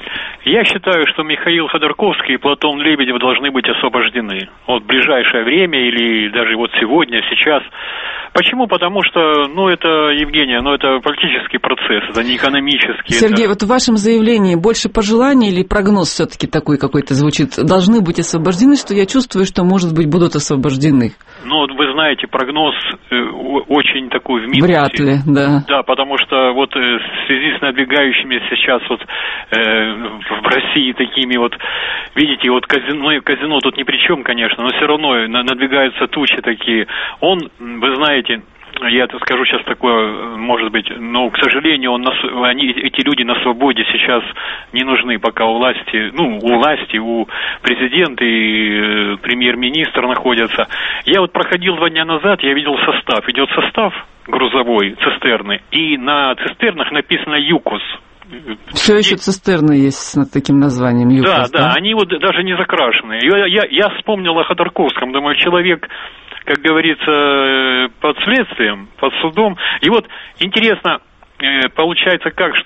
Я считаю, что Михаил Ходорковский и Платон Лебедев должны быть освобождены. Вот в ближайшее время или даже вот сегодня, сейчас. Почему? Потому что, ну, это, Евгения, ну, это политический процесс, это не экономический. Сергей, это... вот в вашем заявлении больше пожеланий или прогноз все-таки такой какой-то звучит? Должны быть освобождены, что я чувствую, что, может быть, будут освобождены. Ну, вот вы знаете, прогноз э, очень такой в минусе. Вряд ли, да. Да, потому что вот э, в связи с надвигающими сейчас вот э, в России такими вот, видите, вот казино, казино тут ни при чем, конечно, но все равно надвигаются тучи такие. Он, вы знаете, я это скажу сейчас такое, может быть, но, к сожалению, он на, они, эти люди на свободе сейчас не нужны пока у власти, ну, у власти, у президента и э, премьер-министр находятся. Я вот проходил два дня назад, я видел состав, идет состав грузовой, цистерны, и на цистернах написано ЮКОС. Все еще цистерны есть с таким названием ЮКОС, да? Да, да, они вот даже не закрашены. Я, я, я вспомнил о Ходорковском, думаю, человек, как говорится, под следствием, под судом. И вот интересно, получается как, что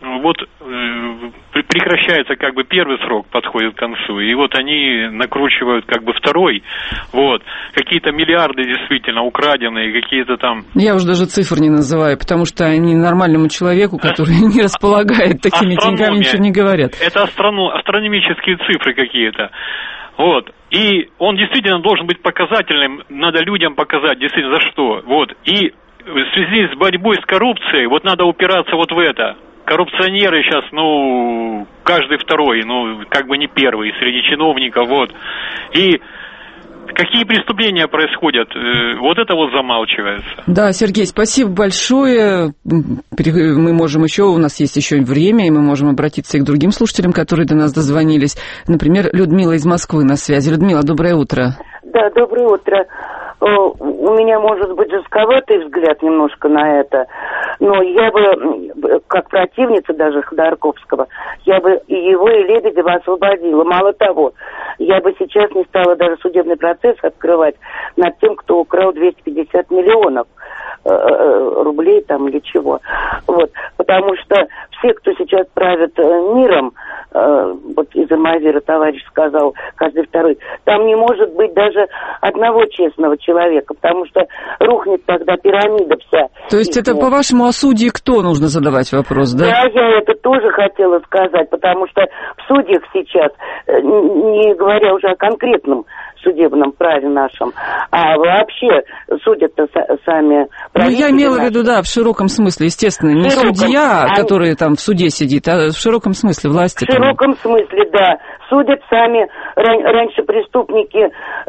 вот прекращается как бы первый срок, подходит к концу, и вот они накручивают как бы второй, вот, какие-то миллиарды действительно украденные, какие-то там... Я уже даже цифр не называю, потому что они нормальному человеку, который не располагает такими деньгами, ничего не говорят. Это астрономические цифры какие-то. Вот. И он действительно должен быть показательным, надо людям показать, действительно, за что. Вот. И в связи с борьбой с коррупцией, вот надо упираться вот в это. Коррупционеры сейчас, ну, каждый второй, ну, как бы не первый среди чиновников, вот. И какие преступления происходят, вот это вот замалчивается. Да, Сергей, спасибо большое. Мы можем еще, у нас есть еще время, и мы можем обратиться и к другим слушателям, которые до нас дозвонились. Например, Людмила из Москвы на связи. Людмила, доброе утро. Да, доброе утро. У меня, может быть, жестковатый взгляд немножко на это, но я бы, как противница даже Ходорковского, я бы и его, и Лебедева освободила. Мало того, я бы сейчас не стала даже судебный процесс открывать над тем, кто украл двести пятьдесят миллионов рублей там или чего. Вот. Потому что все, кто сейчас правит миром, вот из Армавира товарищ сказал, каждый второй, там не может быть даже одного честного человека, потому что рухнет тогда пирамида вся. То есть это, по-вашему, о судье кто нужно задавать вопрос, да? Да, я это тоже хотела сказать, потому что в судьях сейчас, не говоря уже о конкретном судебном праве нашем, а вообще судят-то сами правители. Ну, я имела в виду, да, в широком смысле, естественно, не широком, судья, а... который там в суде сидит, а в широком смысле власти. В широком там... смысле, да. Судят сами, раньше преступники э,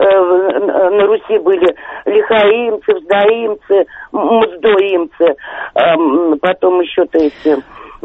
на Руси были лихаимцы, вздоимцы, мздоимцы, э, потом еще-то эти...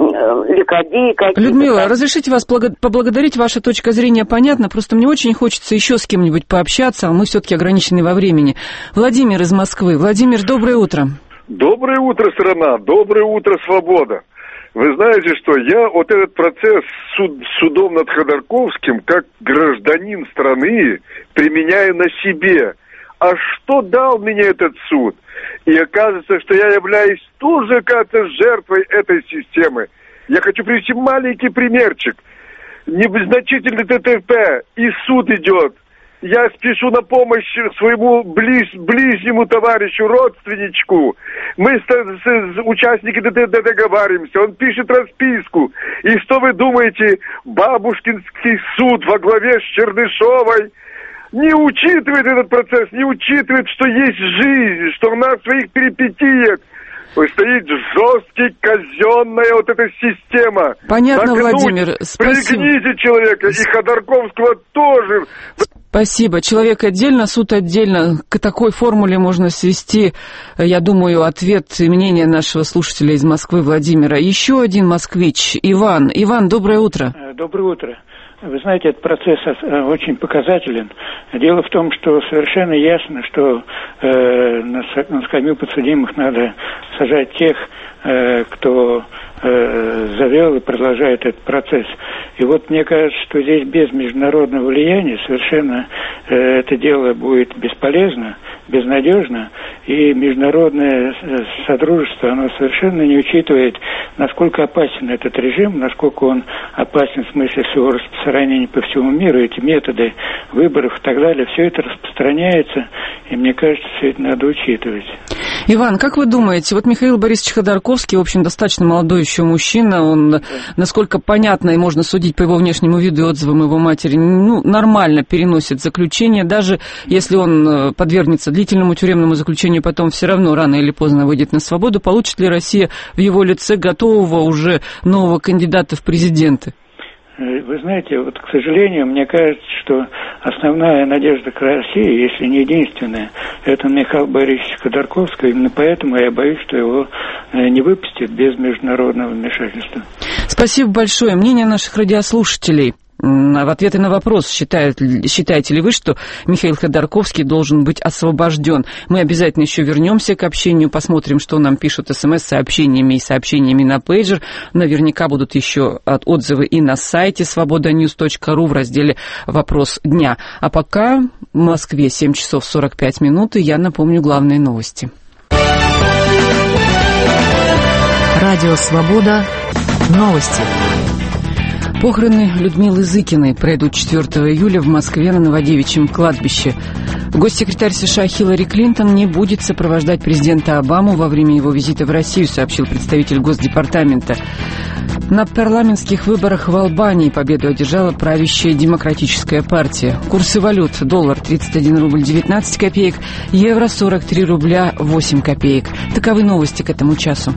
ликодеи какие-то. Людмила, разрешите вас поблагодарить, ваша точка зрения понятна, просто мне очень хочется еще с кем-нибудь пообщаться, а мы все-таки ограничены во времени. Владимир из Москвы. Владимир, доброе утро. Доброе утро, страна, доброе утро, свобода. Вы знаете что, я вот этот процесс суд, судом над Ходорковским, как гражданин страны, применяю на себе. А что дал мне этот суд? И оказывается, что я являюсь тоже как-то жертвой этой системы. Я хочу привести маленький примерчик. Незначительный ДТП, и суд идет. Я спешу на помощь своему ближ, ближнему товарищу, родственничку. Мы с, с, с участниками договариваемся, он пишет расписку. И что вы думаете, Бабушкинский суд во главе с Чернышовой не учитывает этот процесс, не учитывает, что есть жизнь, что у нас в своих перипетиях стоит жесткий, казенная вот эта система. Понятно, так, Владимир, ну, спасибо. Пригните человека, и Ходорковского тоже. Спасибо. Человек отдельно, суд отдельно. К такой формуле можно свести, я думаю, ответ и мнение нашего слушателя из Москвы Владимира. Еще один москвич, Иван. Иван, доброе утро. Доброе утро. Вы знаете, этот процесс очень показателен. Дело в том, что совершенно ясно, что э, на, на скамью подсудимых надо сажать тех, э, кто э, завел и продолжает этот процесс. И вот мне кажется, что здесь без международного влияния совершенно э, это дело будет бесполезно, безнадежно, и международное содружество, оно совершенно не учитывает, насколько опасен этот режим, насколько он опасен в смысле своего распространения по всему миру, эти методы выборов и так далее, все это распространяется, и мне кажется, все это надо учитывать. Иван, как вы думаете, вот Михаил Борисович Ходорковский, в общем, достаточно молодой еще мужчина, он, да. насколько понятно и можно судить по его внешнему виду и отзывам его матери, ну, нормально переносит заключение, даже если он подвергнется длительному тюремному заключению, потом все равно рано или поздно выйдет на свободу. Получит ли Россия в его лице готового уже нового кандидата в президенты? Вы знаете, вот, к сожалению, мне кажется, что основная надежда к России, если не единственная, это Михаил Борисович Ходорковский. Именно поэтому я боюсь, что его не выпустят без международного вмешательства. Спасибо большое. Мнение наших радиослушателей. В ответы на вопрос, считает, считаете ли вы, что Михаил Ходорковский должен быть освобожден? Мы обязательно еще вернемся к общению, посмотрим, что нам пишут смс-сообщениями и сообщениями на пейджер. Наверняка будут еще отзывы и на сайте свобода ньюс точка ру в разделе «Вопрос дня». А пока в Москве семь часов сорок пять минут, и я напомню главные новости. Радио «Свобода». Новости. Похороны Людмилы Зыкиной пройдут четвёртого июля в Москве на Новодевичьем кладбище. Госсекретарь США Хиллари Клинтон не будет сопровождать президента Обаму во время его визита в Россию, сообщил представитель Госдепартамента. На парламентских выборах в Албании победу одержала правящая Демократическая партия. Курсы валют: доллар тридцать один рубль девятнадцать копеек, евро сорок три рубля восемь копеек. Таковы новости к этому часу.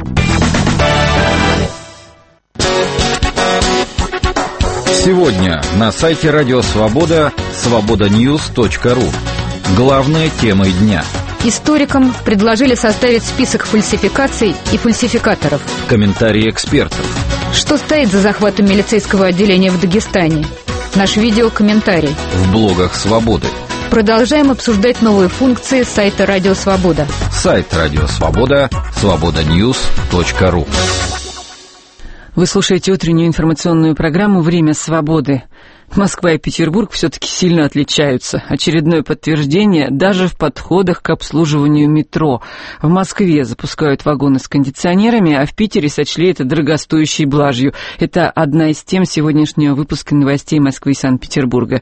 Сегодня на сайте Радио Свобода свобода ньюс точка ру. Главные темы дня. Историкам предложили составить список фальсификаций и фальсификаторов. Комментарии экспертов. Что стоит за захватом милицейского отделения в Дагестане? Наш видеокомментарий. В блогах Свободы. Продолжаем обсуждать новые функции сайта Радио Свобода. Сайт Радио Свобода свобода ньюс точка ру. Вы слушаете утреннюю информационную программу «Время свободы». Москва и Петербург все-таки сильно отличаются. Очередное подтверждение даже в подходах к обслуживанию метро. В Москве запускают вагоны с кондиционерами, а в Питере сочли это дорогостоящей блажью. Это одна из тем сегодняшнего выпуска новостей Москвы и Санкт-Петербурга.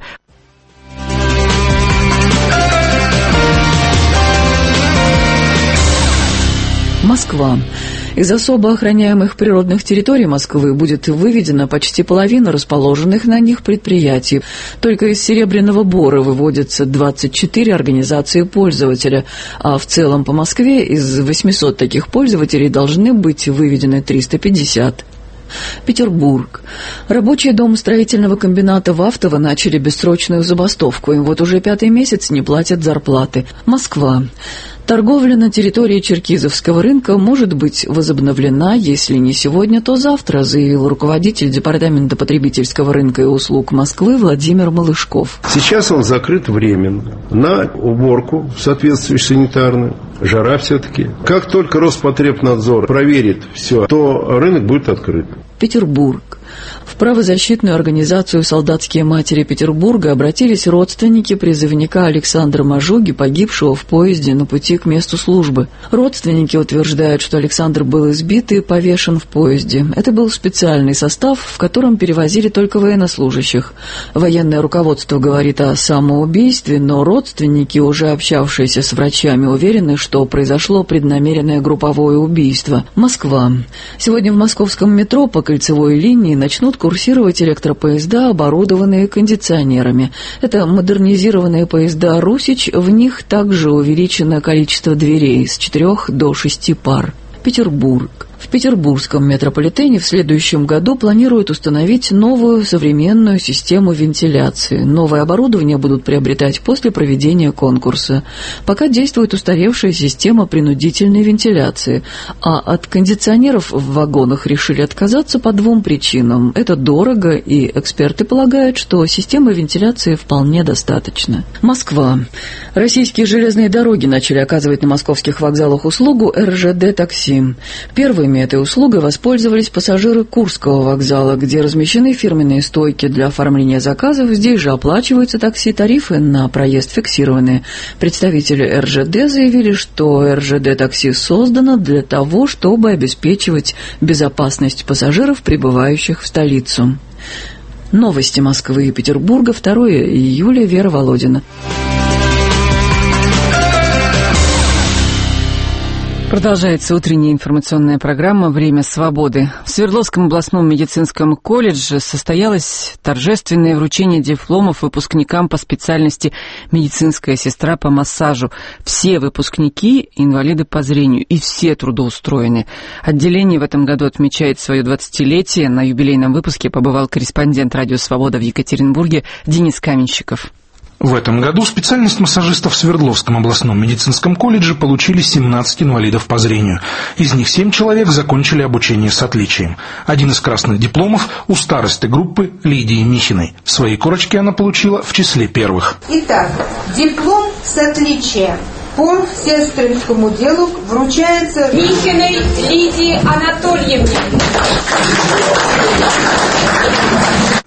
Москва. Из особо охраняемых природных территорий Москвы будет выведена почти половина расположенных на них предприятий. Только из Серебряного Бора выводятся двадцать четыре организации пользователя, а в целом по Москве из восьмисот таких пользователей должны быть выведены триста пятьдесят. Петербург. Рабочий дом строительного комбината Вахтова начали бессрочную забастовку. Им вот уже пятый месяц не платят зарплаты. Москва. Торговля на территории Черкизовского рынка может быть возобновлена, если не сегодня, то завтра, заявил руководитель Департамента потребительского рынка и услуг Москвы Владимир Малышков. Сейчас он закрыт временно на уборку, соответствующую санитарную. Жара все-таки. Как только Роспотребнадзор проверит все, то рынок будет открыт. Петербург. В правозащитную организацию «Солдатские матери Петербурга» обратились родственники призывника Александра Мажуги, погибшего в поезде на пути к месту службы. Родственники утверждают, что Александр был избит и повешен в поезде. Это был специальный состав, в котором перевозили только военнослужащих. Военное руководство говорит о самоубийстве, но родственники, уже общавшиеся с врачами, уверены, что произошло преднамеренное групповое убийство. Москва. Сегодня в московском метро по кольцевой линии начнут курсировать электропоезда, оборудованные кондиционерами. Это модернизированные поезда «Русич», в них также увеличено количество дверей с четырех до шести пар. Петербург. В петербургском метрополитене в следующем году планируют установить новую современную систему вентиляции. Новое оборудование будут приобретать после проведения конкурса. Пока действует устаревшая система принудительной вентиляции, а от кондиционеров в вагонах решили отказаться по двум причинам. Это дорого, и эксперты полагают, что системы вентиляции вполне достаточно. Москва. Российские железные дороги начали оказывать на московских вокзалах услугу эр жэ дэ-такси. Первыми этой услугой воспользовались пассажиры Курского вокзала, где размещены фирменные стойки для оформления заказов. Здесь же оплачиваются такси, тарифы на проезд фиксированные. Представители эр жэ дэ заявили, что эр жэ дэ-такси создано для того, чтобы обеспечивать безопасность пассажиров, прибывающих в столицу. Новости Москвы и Петербурга, второго июля, Вера Володина. Продолжается утренняя информационная программа «Время свободы». В Свердловском областном медицинском колледже состоялось торжественное вручение дипломов выпускникам по специальности «Медицинская сестра по массажу». Все выпускники – инвалиды по зрению, и все трудоустроены. Отделение в этом году отмечает свое двадцатилетие. На юбилейном выпуске побывал корреспондент «Радио Свобода» в Екатеринбурге Денис Каменщиков. В этом году специальность массажиста в Свердловском областном медицинском колледже получили семнадцать инвалидов по зрению. Из них семь человек закончили обучение с отличием. Один из красных дипломов у старосты группы Лидии Михиной. Свои корочки она получила в числе первых. Итак, диплом с отличием по сестринскому делу вручается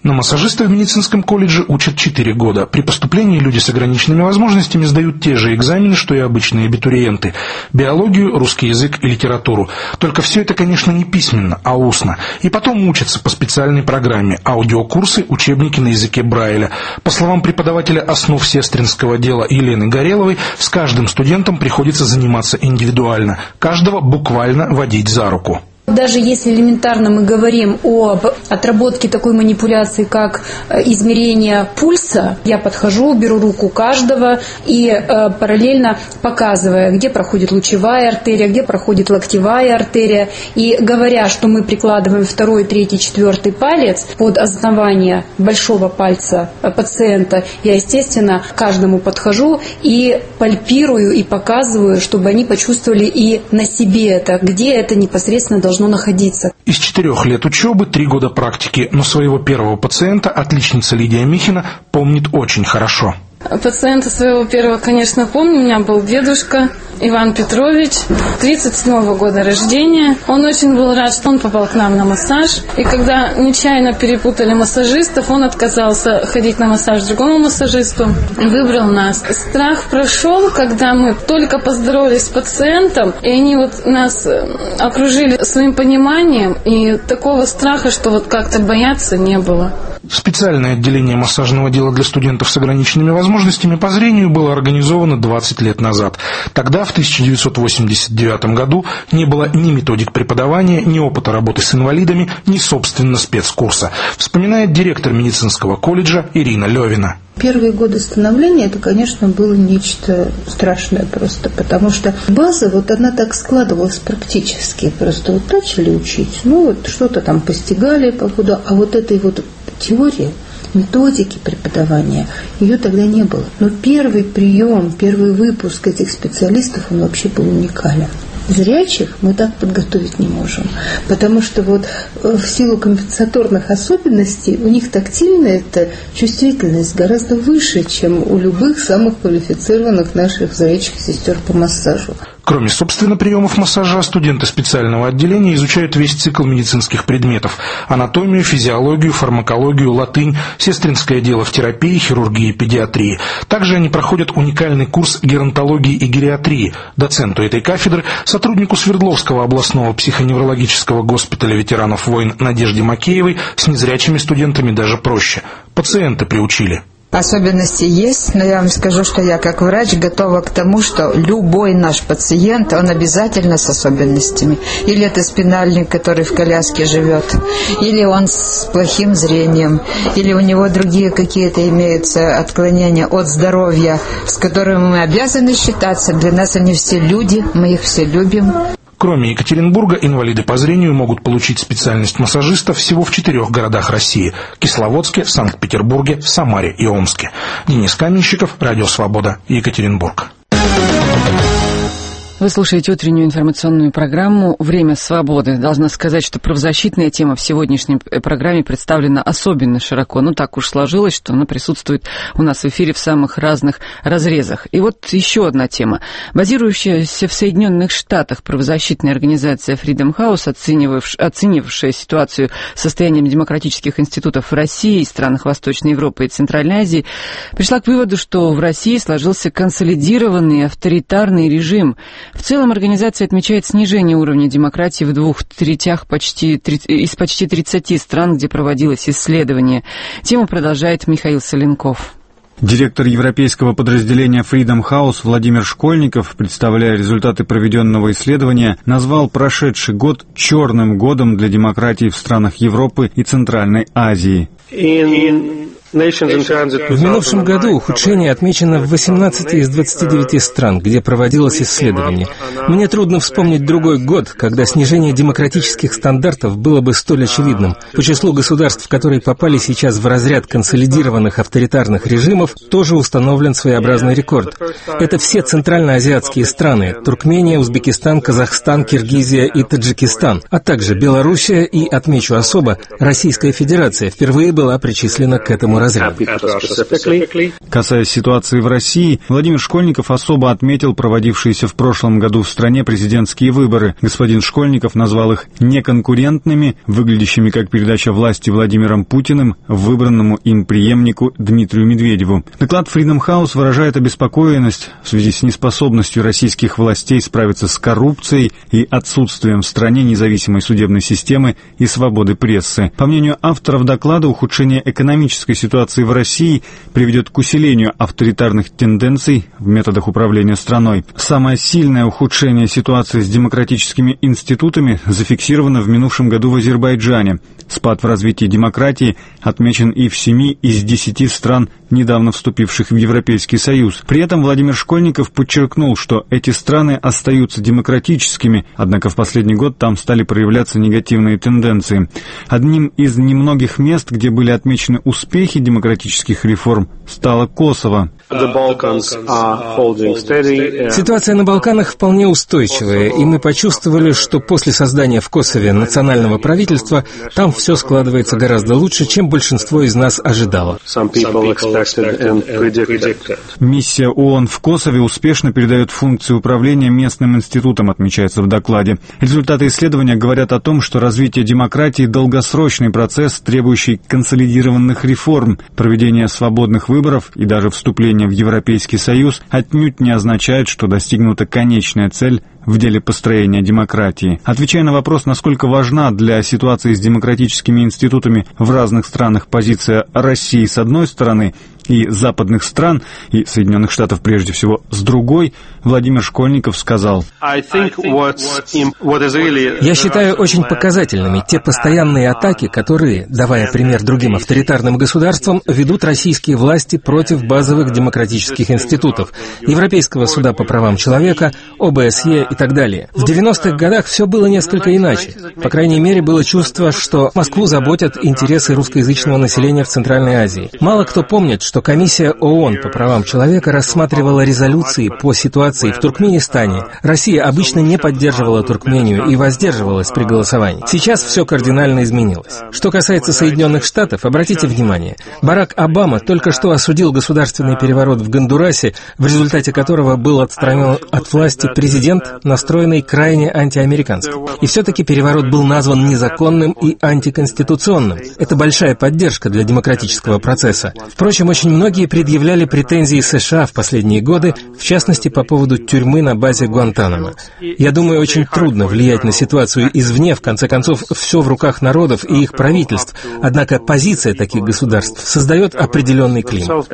На массажиста в медицинском колледже учат четыре года. При поступлении люди с ограниченными возможностями сдают те же экзамены, что и обычные абитуриенты. Биологию, русский язык и литературу. Только все это, конечно, не письменно, а устно. И потом учатся по специальной программе. Аудиокурсы, учебники на языке Брайля. По словам преподавателя основ сестринского дела Елены Гореловой, с каждым студентом приходится заниматься индивидуально. Каждого буквально водить за руку. Даже если элементарно мы говорим об отработке такой манипуляции, как измерение пульса, я подхожу, беру руку каждого и э, параллельно показывая, где проходит лучевая артерия, где проходит локтевая артерия, и говоря, что мы прикладываем второй, третий, четвертый палец под основание большого пальца пациента, я, естественно, к каждому подхожу и пальпирую и показываю, чтобы они почувствовали и на себе это, где это непосредственно должно находиться. Из четырех лет учебы три года практики, но своего первого пациента отличница Лидия Михина помнит очень хорошо. Пациента своего первого, конечно, помню. У меня был дедушка Иван Петрович, тридцать седьмого года рождения. Он очень был рад, что он попал к нам на массаж. И когда нечаянно перепутали массажистов, он отказался ходить на массаж другому массажисту и выбрал нас. Страх прошел, когда мы только поздоровались с пациентом, и они вот нас окружили своим пониманием, и такого страха, что вот как-то бояться, не было. Специальное отделение массажного дела для студентов с ограниченными возможностями по зрению было организовано двадцать лет назад. Тогда, в тысяча девятьсот восемьдесят девятом году, не было ни методик преподавания, ни опыта работы с инвалидами, ни, собственно, спецкурса, вспоминает директор медицинского колледжа Ирина Левина. Первые годы становления это, конечно, было нечто страшное просто, потому что база, вот она так складывалась практически, просто вот начали учить, ну вот что-то там постигали по ходу, а вот этой вот теории, методики преподавания, ее тогда не было. Но первый прием, первый выпуск этих специалистов, он вообще был уникален. Зрячих мы так подготовить не можем, потому что вот в силу компенсаторных особенностей у них тактильная эта чувствительность гораздо выше, чем у любых самых квалифицированных наших зрячих сестер по массажу. Кроме, собственно, приемов массажа, студенты специального отделения изучают весь цикл медицинских предметов – анатомию, физиологию, фармакологию, латынь, сестринское дело в терапии, хирургии и педиатрии. Также они проходят уникальный курс геронтологии и гериатрии. Доценту этой кафедры, сотруднику Свердловского областного психоневрологического госпиталя ветеранов войн Надежде Макеевой, с незрячими студентами даже проще. Пациенты приучили. Особенности есть, но я вам скажу, что я как врач готова к тому, что любой наш пациент, он обязательно с особенностями. Или это спинальник, который в коляске живет, или он с плохим зрением, или у него другие какие-то имеются отклонения от здоровья, с которыми мы обязаны считаться. Для нас они все люди, мы их все любим. Кроме Екатеринбурга, инвалиды по зрению могут получить специальность массажиста всего в четырех городах России – Кисловодске, Санкт-Петербурге, Самаре и Омске. Денис Каменщиков, Радио Свобода, Екатеринбург. Вы слушаете утреннюю информационную программу «Время свободы». Должна сказать, что правозащитная тема в сегодняшней программе представлена особенно широко. Ну, так уж сложилось, что она присутствует у нас в эфире в самых разных разрезах. И вот еще одна тема. Базирующаяся в Соединенных Штатах правозащитная организация Freedom House, оценивавшая ситуацию с состоянием демократических институтов в России, странах Восточной Европы и Центральной Азии, пришла к выводу, что в России сложился консолидированный авторитарный режим. В целом организация отмечает снижение уровня демократии в двух третях почти, из почти тридцати стран, где проводилось исследование. Тему продолжает Михаил Соленков. Директор европейского подразделения Freedom House Владимир Школьников, представляя результаты проведенного исследования, назвал прошедший год черным годом для демократии в странах Европы и Центральной Азии. В минувшем году ухудшение отмечено в восемнадцати из двадцати девяти стран, где проводилось исследование. Мне трудно вспомнить другой год, когда снижение демократических стандартов было бы столь очевидным. По числу государств, которые попали сейчас в разряд консолидированных авторитарных режимов, тоже установлен своеобразный рекорд. Это все центральноазиатские страны – Туркмения, Узбекистан, Казахстан, Киргизия и Таджикистан, а также Белоруссия и, отмечу особо, Российская Федерация впервые была причислена к этому этому разряду. Касаясь ситуации в России, Владимир Школьников особо отметил проводившиеся в прошлом году в стране президентские выборы. Господин Школьников назвал их неконкурентными, выглядящими как передача власти Владимиром Путиным выбранному им преемнику Дмитрию Медведеву. Доклад Freedom House выражает обеспокоенность в связи с неспособностью российских властей справиться с коррупцией и отсутствием в стране независимой судебной системы и свободы прессы. По мнению авторов доклада, ухудшение экономической ситуации в России приведет к усилению авторитарных тенденций в методах управления страной. Самое сильное ухудшение ситуации с демократическими институтами зафиксировано в минувшем году в Азербайджане. Спад в развитии демократии отмечен и в семи из десяти стран, недавно вступивших в Европейский Союз. При этом Владимир Школьников подчеркнул, что эти страны остаются демократическими, однако в последний год там стали проявляться негативные тенденции. Одним из немногих мест, где были отмечены успехи демократических реформ, стало Косово. Ситуация на Балканах вполне устойчивая, и мы почувствовали, что после создания в Косове национального правительства там все складывается гораздо лучше, чем большинство из нас ожидало. Миссия ООН в Косове успешно передает функции управления местным институтом, отмечается в докладе. Результаты исследования говорят о том, что развитие демократии – долгосрочный процесс, требующий консолидированных реформ. Проведение свободных выборов и даже вступление в Европейский Союз отнюдь не означает, что достигнута конечная цель в деле построения демократии. Отвечая на вопрос, насколько важна для ситуации с демократическими институтами в разных странах позиция России с одной стороны и западных стран, и Соединенных Штатов прежде всего с другой, Владимир Школьников сказал: «Я считаю очень показательными те постоянные атаки, которые, давая пример другим авторитарным государствам, ведут российские власти против базовых демократических институтов, Европейского суда по правам человека, О Бэ Эс Е и так далее. В девяностых годах все было несколько иначе. По крайней мере, было чувство, что Москву заботят интересы русскоязычного населения в Центральной Азии. Мало кто помнит, что комиссия ООН по правам человека рассматривала резолюции по ситуации в Туркменистане. Россия обычно не поддерживала Туркмению и воздерживалась при голосовании. Сейчас все кардинально изменилось. Что касается Соединенных Штатов, обратите внимание, Барак Обама только что осудил государственный переворот в Гондурасе, в результате которого был отстранен от власти президент, настроенный крайне антиамерикански. И все-таки переворот был назван незаконным и антиконституционным. Это большая поддержка для демократического процесса. Впрочем, очень многие предъявляли претензии США в последние годы, в частности, по поводу тюрьмы на базе Гуантанамо. Я думаю, очень трудно влиять на ситуацию извне, в конце концов, все в руках народов и их правительств, однако позиция таких государств создает определенный климат.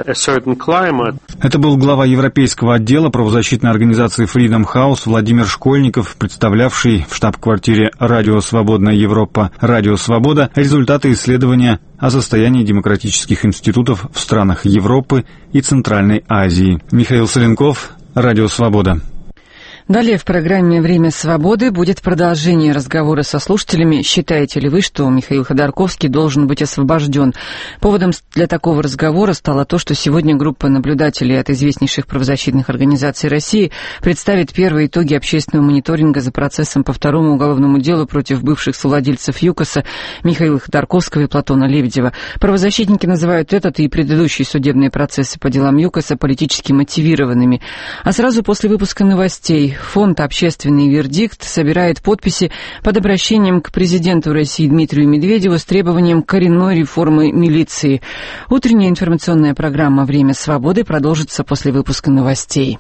Это был глава европейского отдела правозащитной организации Freedom House Владимир Школьников, представлявший в штаб-квартире «Радио Свободная Европа» «Радио Свобода» результаты исследования о состоянии демократических институтов в странах Европы и Центральной Азии. Михаил Соленков, «Радио Свобода». Далее в программе «Время свободы» будет продолжение разговора со слушателями. Считаете ли вы, что Михаил Ходорковский должен быть освобожден? Поводом для такого разговора стало то, что сегодня группа наблюдателей от известнейших правозащитных организаций России представит первые итоги общественного мониторинга за процессом по второму уголовному делу против бывших совладельцев ЮКОСа Михаила Ходорковского и Платона Лебедева. Правозащитники называют этот и предыдущие судебные процессы по делам ЮКОСа политически мотивированными. А сразу после выпуска новостей фонд «Общественный вердикт» собирает подписи под обращением к президенту России Дмитрию Медведеву с требованием коренной реформы милиции. Утренняя информационная программа «Время свободы» продолжится после выпуска новостей.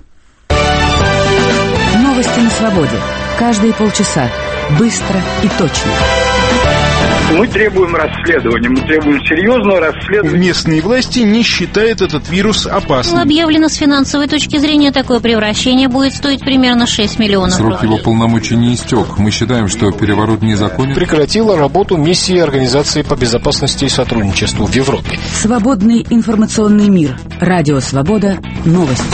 Новости на свободе. Каждые полчаса. Быстро и точно. Мы требуем расследования, мы требуем серьезного расследования. Местные власти не считают этот вирус опасным. Объявлено с финансовой точки зрения, такое превращение будет стоить примерно шесть миллионов Срок рублей. его полномочий не истек. Мы считаем, что переворот незаконен. Прекратила работу миссии Организации по безопасности и сотрудничеству в Европе. Свободный информационный мир. Радио Свобода. Новости.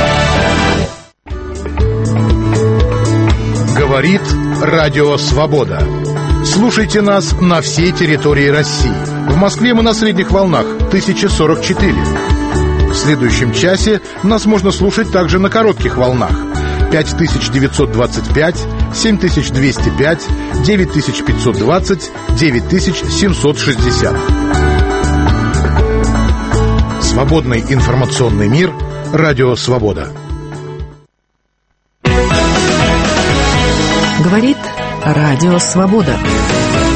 Говорит Радио Свобода. Слушайте нас на всей территории России. В Москве мы на средних волнах тысяча сорок четыре. В следующем часе нас можно слушать также на коротких волнах пять тысяч девятьсот двадцать пять, семь тысяч двести пять, девять тысяч пятьсот двадцать, девять тысяч семьсот шестьдесят. Свободный информационный мир. Радио «Свобода». Говорит Радио «Свобода».